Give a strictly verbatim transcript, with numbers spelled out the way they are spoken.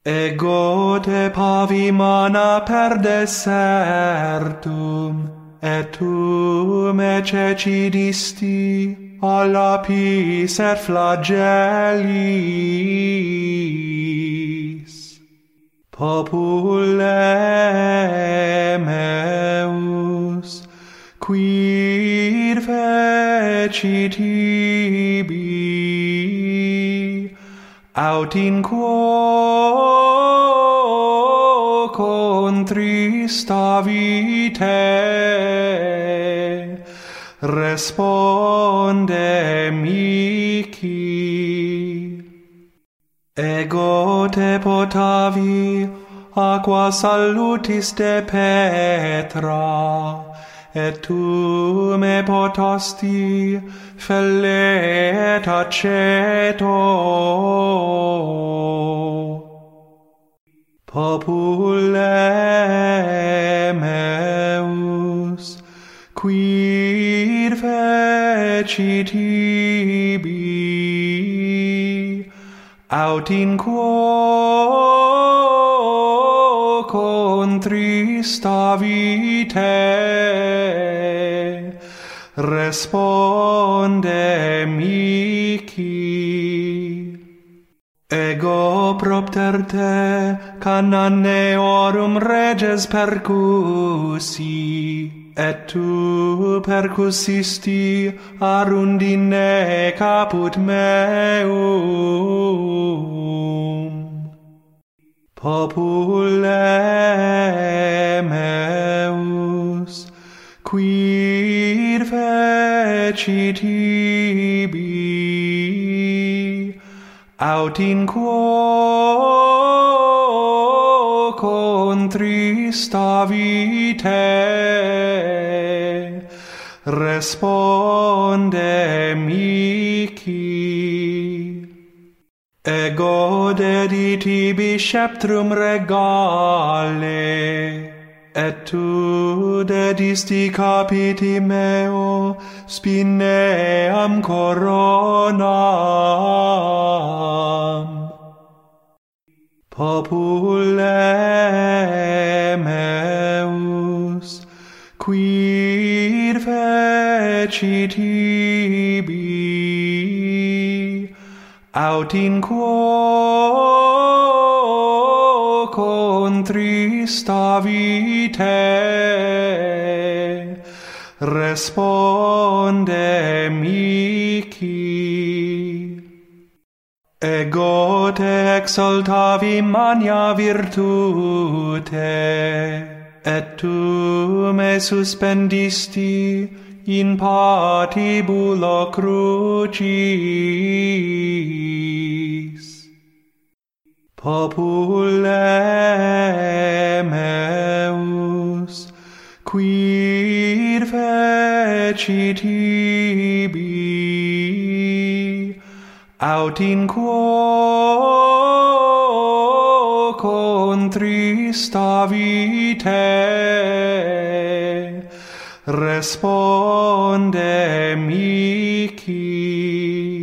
Ego te pavimana per desertum, et tu me cecidisti alla piser flagellis. Popule meus, quid feci tibi, aut in quo contristavi te, responde mihi. Ego te potavi aqua salutis de Petra, et tu me potasti felle et aceto. Popule meus, quid feci tibi, aut in quo contristavi te, responde mihi. Ego propter te Cananeorum reges percussi, et tu percussisti arundine caput meum. Popule meus, quid feci tibi, aut in quo contristavi te, responde mihi. Ego dedi tibi sceptrum regale, et tu dedisti capiti meo spineam coronam. Popule meus, quid feci tibi, aut in quo contristavi te, responde mihi. Ego te exaltavi magna virtute, et tu me suspendisti in patibulo crucis. Popule meus, quid feci tibi, aut in quo contristavi te, responde mihi.